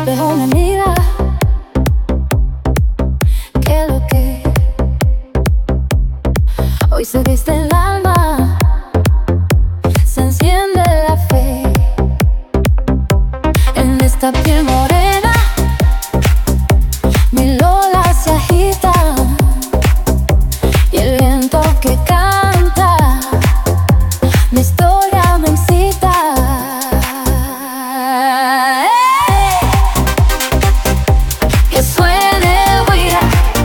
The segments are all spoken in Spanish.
espejo me mira. ¿Qué es lo que? Hoy se viste el alma, se enciende la fe en esta piel morena. Mi Lola se agita y el viento que canta mi historia me incita. Que suene el guira,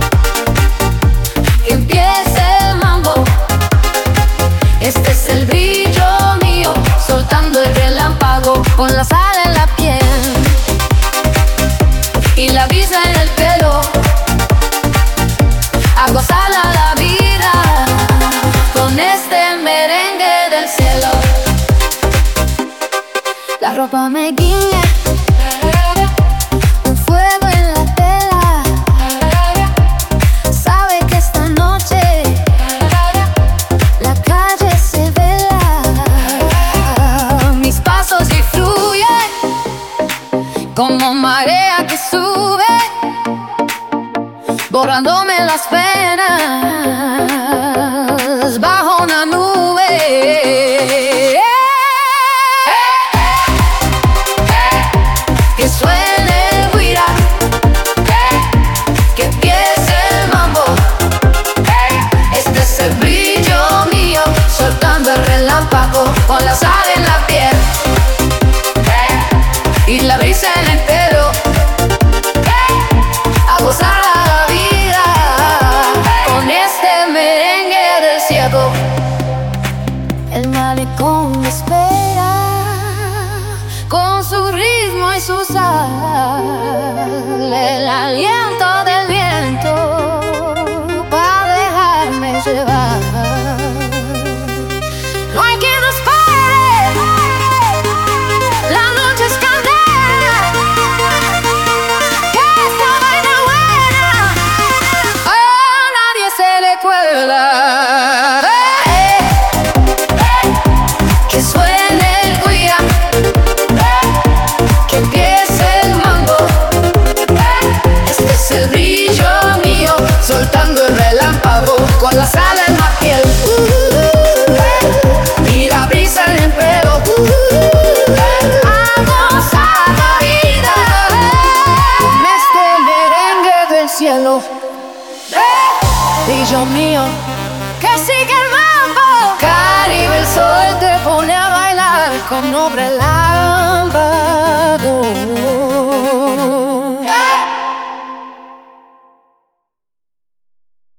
que empiece el mambo. Este es el brillo mío, soltando el relámpago con la sal en la piel y la brisa en el pelo. A gozar la vida con este merengue del cielo. La ropa me guiña, un fuego en la tela. Sabe que esta noche la calle se vela. Mis pasos influyen como marea que sube, borrándome las penas bajo una nube. Que suene el guira, que empiece el mambo. Este es el brillo mío, soltando el relámpago con la sal en la piel y la brisa en el pelo. A gozar la vida con este merengue del cielo. El malecón me espera con su ritmo y su sal, el aliento del viento para dejarme llevar. No hay quien nos pare, la noche es candela, que esta vaina buena a nadie se le cuela. Que suene el guira, que empiece el mambo. Este es el brillo mío, soltando el relámpago con la sal en la piel y la brisa en el pelo. A gozar la vida con este merengue del cielo. Brillo mío, que sigue el mambo. Caribe, el sol te pone a bailar con noble la